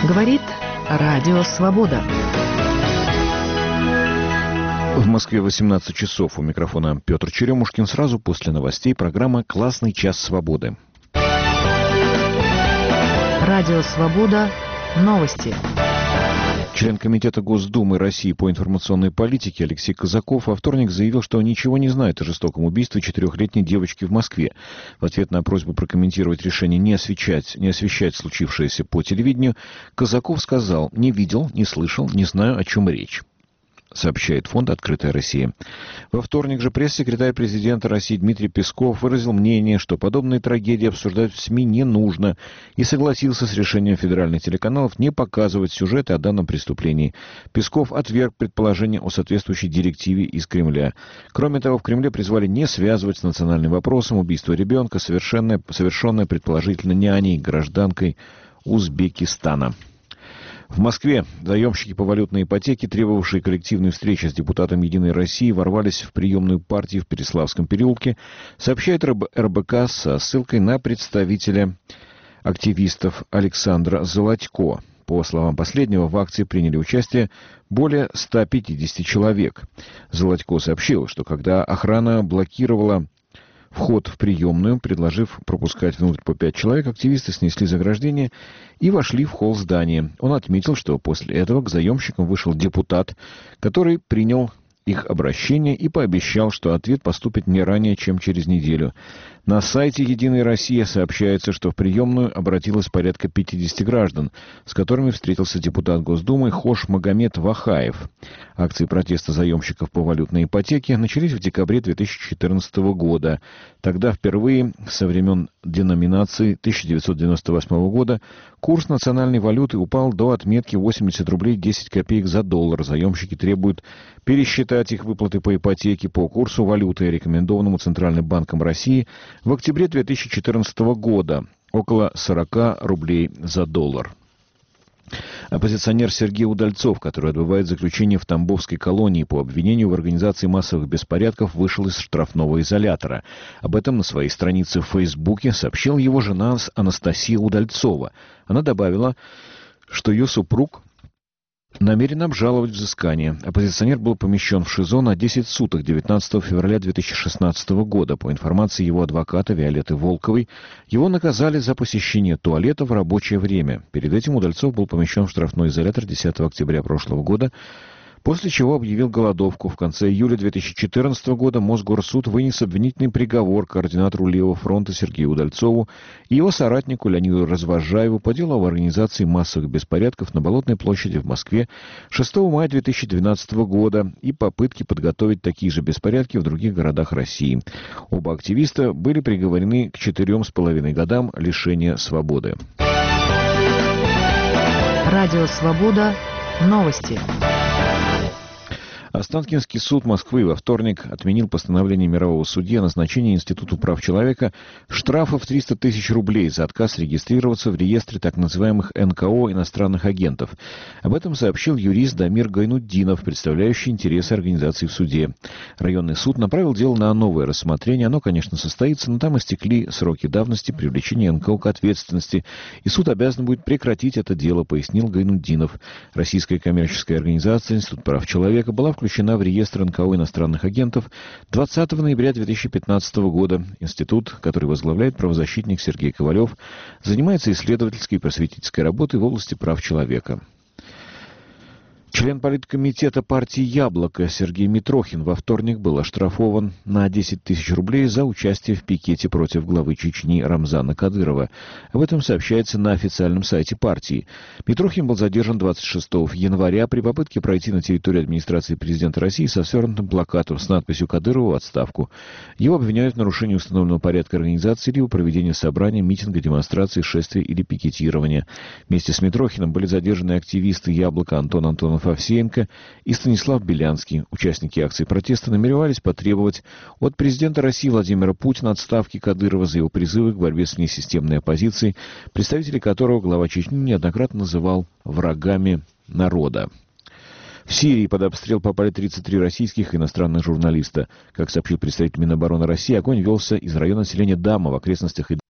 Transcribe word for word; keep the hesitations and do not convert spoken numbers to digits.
Говорит Радио Свобода. В Москве восемнадцать часов. У микрофона Петр Черемушкин. Сразу после новостей программа «Классный час свободы». Радио Свобода. Новости. Член Комитета Госдумы России по информационной политике Алексей Казаков во вторник заявил, что ничего не знает о жестоком убийстве четырехлетней девочки в Москве. В ответ на просьбу прокомментировать решение не освещать, не освещать случившееся по телевидению, Казаков сказал: «Не видел, не слышал, не знаю, о чем речь», сообщает фонд «Открытая Россия». Во вторник же пресс-секретарь президента России Дмитрий Песков выразил мнение, что подобные трагедии обсуждать в СМИ не нужно, и согласился с решением федеральных телеканалов не показывать сюжеты о данном преступлении. Песков отверг предположение о соответствующей директиве из Кремля. Кроме того, в Кремле призвали не связывать с национальным вопросом убийство ребенка, совершенное, совершенное предположительно няней, гражданкой Узбекистана. В Москве заемщики по валютной ипотеке, требовавшие коллективной встречи с депутатом «Единой России», ворвались в приемную партию в Переславском переулке, сообщает эр бэ ка со ссылкой на представителя активистов Александра Золотько. По словам последнего, в акции приняли участие более ста пятидесяти человек. Золотько сообщил, что когда охрана блокировала вход в приемную, предложив пропускать внутрь по пять человек, активисты снесли заграждение и вошли в холл здания. Он отметил, что после этого к заемщикам вышел депутат, который принял их обращение и пообещал, что ответ поступит не ранее, чем через неделю. На сайте «Единой России» сообщается, что в приемную обратилось порядка пятидесяти граждан, с которыми встретился депутат Госдумы Хош Магомед Вахаев. Акции протеста заемщиков по валютной ипотеке начались в декабре две тысячи четырнадцатого года. Тогда впервые со времен деноминации тысяча девятьсот девяносто восьмого года курс национальной валюты упал до отметки восемьдесят рублей десять копеек за доллар. Заемщики требуют пересчитать их выплаты по ипотеке по курсу валюты, рекомендованному Центральным банком России в октябре две тысячи четырнадцатого года, около сорока рублей за доллар. Оппозиционер Сергей Удальцов, который отбывает заключение в Тамбовской колонии по обвинению в организации массовых беспорядков, вышел из штрафного изолятора. Об этом на своей странице в Фейсбуке сообщила его жена Анастасия Удальцова. Она добавила, что ее супруг намерен обжаловать взыскание. Оппозиционер был помещен в ШИЗО на десять суток девятнадцатого февраля две тысячи шестнадцатого года. По информации его адвоката Виолетты Волковой, его наказали за посещение туалета в рабочее время. Перед этим Удальцов был помещен в штрафной изолятор десятого октября прошлого года, после чего объявил голодовку. В конце июля две тысячи четырнадцатого года Мосгорсуд вынес обвинительный приговор координатору Левого фронта Сергею Удальцову и его соратнику Леониду Развозжаеву по делу об организации массовых беспорядков на Болотной площади в Москве шестого мая две тысячи двенадцатого года и попытки подготовить такие же беспорядки в других городах России. Оба активиста были приговорены к четырем с половиной годам лишения свободы. Радио Свобода. Новости. Останкинский суд Москвы во вторник отменил постановление мирового судьи о назначении Институту прав человека штрафа в триста тысяч рублей за отказ регистрироваться в реестре так называемых эн ка о иностранных агентов. Об этом сообщил юрист Дамир Гайнутдинов, представляющий интересы организации в суде. Районный суд направил дело на новое рассмотрение. Оно, конечно, состоится, но там истекли сроки давности привлечения эн ка о к ответственности, и суд обязан будет прекратить это дело, пояснил Гайнутдинов. Российская коммерческая организация Институт прав человека была включена в реестр эн ка о иностранных агентов двадцатого ноября две тысячи пятнадцатого года. Институт, который возглавляет правозащитник Сергей Ковалев, занимается исследовательской и просветительской работой в области прав человека. Член политкомитета партии «Яблоко» Сергей Митрохин во вторник был оштрафован на десять тысяч рублей за участие в пикете против главы Чечни Рамзана Кадырова. Об этом сообщается на официальном сайте партии. Митрохин был задержан двадцать шестого января при попытке пройти на территорию администрации президента России со свернутым плакатом с надписью «Кадырову в отставку». Его обвиняют в нарушении установленного порядка организации либо проведения собрания, митинга, демонстрации, шествия или пикетирования. Вместе с Митрохиным были задержаны активисты «Яблоко» Антон Антонов Овсеенко и Станислав Белянский. Участники акции протеста намеревались потребовать от президента России Владимира Путина отставки Кадырова за его призывы к борьбе с внесистемной оппозицией, представители которого глава Чечни неоднократно называл врагами народа. В Сирии под обстрел попали тридцать три российских и иностранных журналиста. Как сообщил представитель Минобороны России, огонь велся из района селения Дама в окрестностях